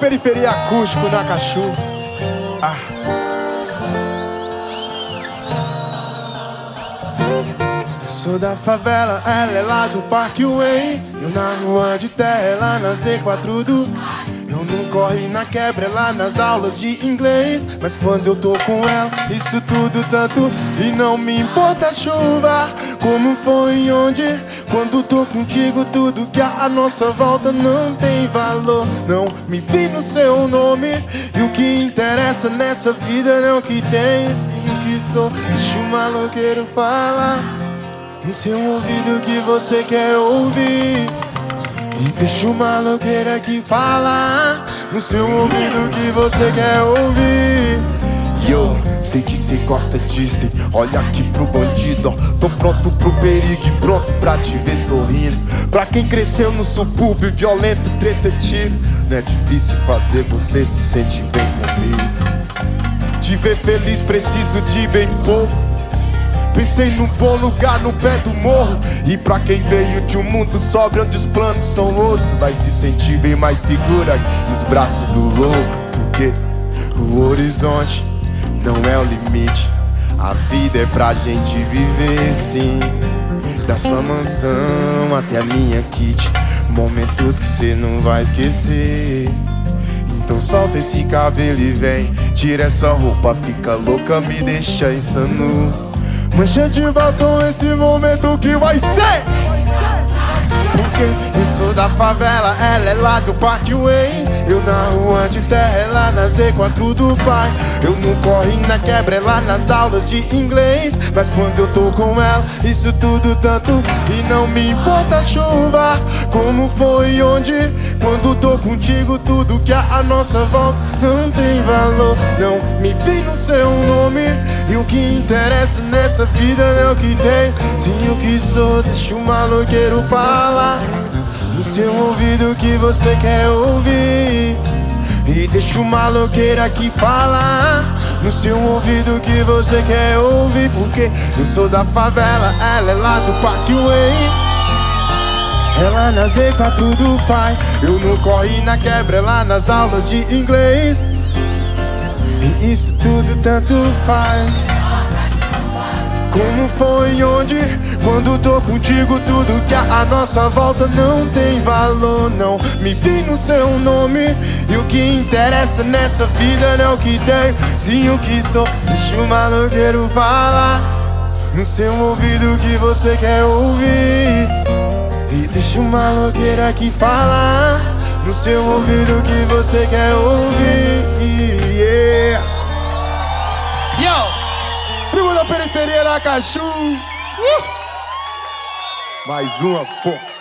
periferia acústico na Cachu. Sou da favela, ela é lá do Parkway. Eu na rua de terra, ela na Z4 do... Eu não corre na quebra, lá nas aulas de inglês. Mas quando eu tô com ela, isso tudo tanto. E não me importa a chuva, como foi e onde. Quando tô contigo, tudo que há à nossa volta não tem valor. Não me vi no seu nome. E o que interessa nessa vida não é o que tem, sim o que sou. Deixa o maloqueiro falar no seu ouvido que você quer ouvir. E deixa o maloqueiro aqui falar no seu ouvido que você quer ouvir. Yo, sei que cê gosta disso, olha aqui pro bandido, ó. Tô pronto pro perigo e pronto pra te ver sorrindo. Pra quem cresceu no subúrbio violento, treta, tiro. Não é difícil fazer você se sentir bem comigo. Te ver feliz preciso de bem pouco. Pensei num bom lugar no pé do morro. E pra quem veio de um mundo sóbrio onde os planos são outros, vai se sentir bem mais segura nos braços do louco. Porque o horizonte não é o limite. A vida é pra gente viver, sim. Da sua mansão até a minha kit, momentos que cê não vai esquecer. Então solta esse cabelo e vem, tira essa roupa, fica louca, me deixa insano. Mancha de batom esse momento que vai ser. Porque eu sou da favela, ela é lá do Parkway. Eu na rua de terra, ela na Z4 do pai. Eu não corre na quebra, ela nas aulas de inglês. Mas quando eu tô com ela, isso tudo tanto. E não me importa a chuva, como foi e onde. Quando tô contigo, tudo que há à nossa volta não tem valor. Não me vi no seu nome. E o que interessa nessa vida não é o que tem, sim o que sou. Deixa o maloqueiro falar no seu ouvido que você quer ouvir. E deixa o maloqueiro aqui falar no seu ouvido que você quer ouvir. Porque eu sou da favela, ela é lá do Parkway. Ela na Z4 do pai. Eu não corre na quebra, ela nas aulas de inglês. E isso tudo tanto faz. Como foi e onde. Quando tô contigo, tudo que há à nossa volta não tem valor. Não me vi no seu nome. E o que interessa nessa vida não é o que tem, sim o que sou. Deixa o maloqueiro falar no seu ouvido que você quer ouvir. E deixa o maloqueiro aqui falar no seu ouvido que você quer ouvir. Yeah. Yo! Primo da periferia na Cachu. Mais uma, pô.